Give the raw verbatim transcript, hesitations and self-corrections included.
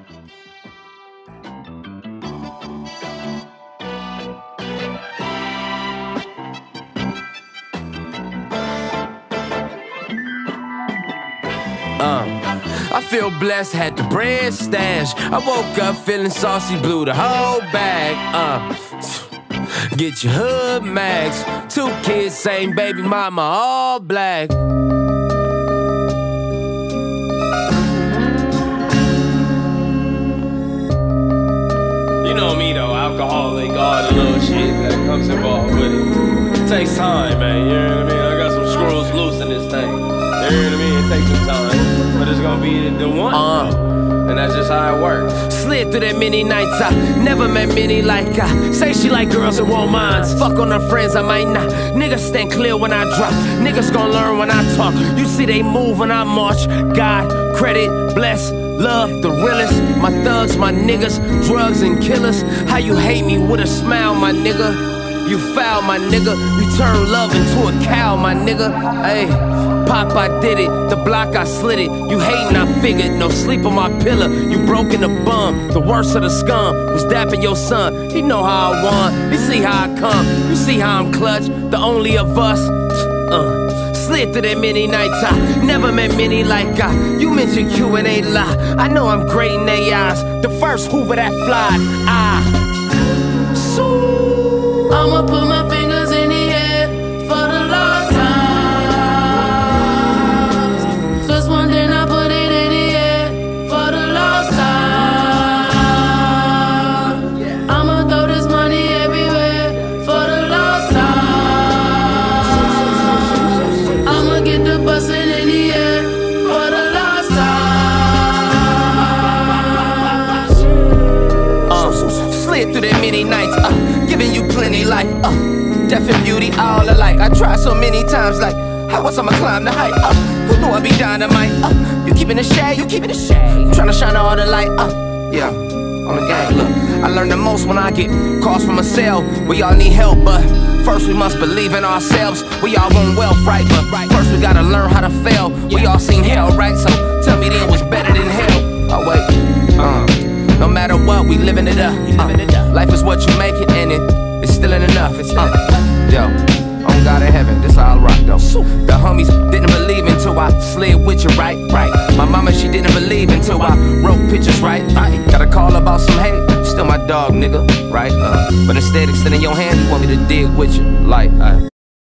Uh, I feel blessed, had the bread stash. I woke up feeling saucy, blew the whole bag. Uh, get your hood max. Two kids, same baby mama, all black. You know me though, alcoholic, all the little shit that comes involved with it. It takes time, man, you know what I mean? I got some screws loose in this thing. You know what I mean? It takes some time, but it's gonna be the one. Uh, and that's just how it works. Slid through that many nights, I never met many like I. Say she like girls and won't minds. Fuck on her friends, I might not. Niggas stand clear when I drop. Niggas gon' learn when I talk. You see they move when I march. God, credit, bless, love, the realest. My thugs, my niggas, drugs and killers. How you hate me with a smile, my nigga. You foul, my nigga. You turn love into a cow, my nigga. Ayy. Pop, I did it, the block I slid it. You hatin', I figured, no sleep on my pillow. You broke in the bum, the worst of the scum was dapping your son. He know how I won, you see how I come. You see how I'm clutch, the only of us. Uh, slid through that many nights, I never met many like I. You mentioned Q and ain't lie, I know I'm great in they eyes. The first Hoover that flied, I so I'ma put my fingers in the air for the last time. Through that many nights, uh, giving you plenty life, uh, death and beauty, all alike. I tried so many times, like, how else I'ma climb the height, uh, who knew I'd be dynamite, uh, you keeping the shade, you keeping the shade, trying to shine all the light, uh, yeah, on the game, look, I learn the most when I get calls from a cell, we all need help, but first we must believe in ourselves, we all want wealth, right, but first we gotta learn how to fail, we all seen hell, right, so tell me then what's better than hell, oh wait, uh, no matter what, we living it up. Uh, life is what you make it, and it, it's still ain't enough. It's uh, yo, on God in heaven, this all rock though. The homies didn't believe until I slid with you, right? Right. My mama, she didn't believe until I wrote pictures, right? I got a call about some hate, still my dog, nigga, right? Uh, but instead, extending your hand, you want me to dig with you, like. Uh,